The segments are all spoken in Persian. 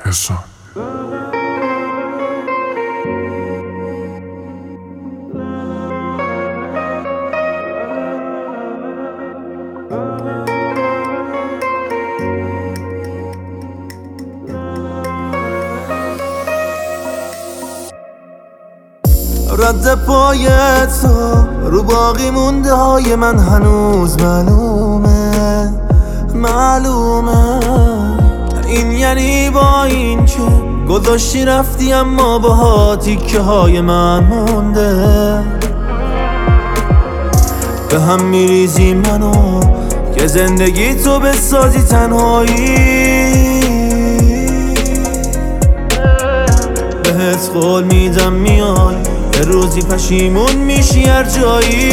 حسان. رد پای تو رو باقی مونده های من هنوز معلومه این یعنی با این که گذاشتی رفتی اما باها تیکه های من مونده. به هم میریزی منو که زندگی تو بسازی تنهایی. بهت قول میدم میای یه روزی پشیمون میشی هر جایی.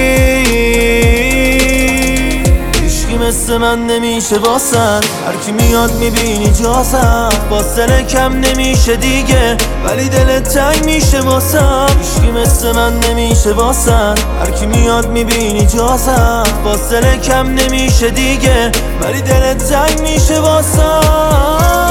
هیچکی مثل من نمیشه واسه هر کی میاد میبینی جاسم. فاصله کم نمیشه دیگه ولی دلت تنگ میشه واسم. هیچکی مثل من نمیشه واسه هر کی میاد میبینی جاسم. فاصله کم نمیشه دیگه ولی دلت تنگ میشه واسم.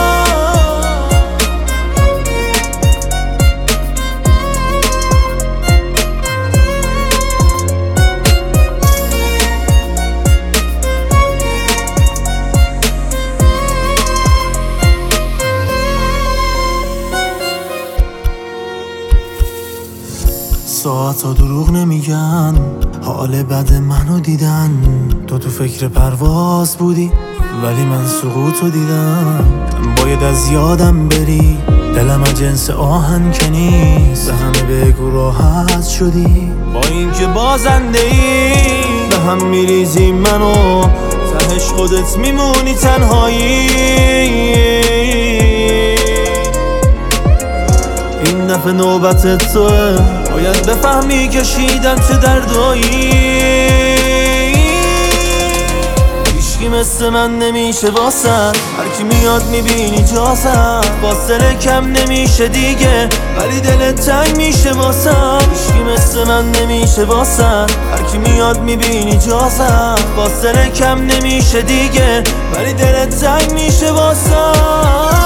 ساعتا دروغ نمیگن حال بد منو دیدن. تو فکر پرواز بودی ولی من سقوطو دیدم. باید از یادم بری دلم از جنس آهن که نیست. به همه بگو راحت شدی با اینکه بازنده ای. به هم میریزی منو تهش خودت میمونی تنهایی. این دفعه نوبت توه باید بفهمی کشیدم چه دردایی. هیچکی مثل من نمیشه واسه هر کی میاد میبینی جاسم. فاصله کم نمیشه دیگه ولی دلت تنگ میشه واسم. هیچکی مثل من نمیشه واسه هر کی میاد میبینی جاسم. فاصله کم نمیشه دیگه ولی دلت تنگ میشه واسم.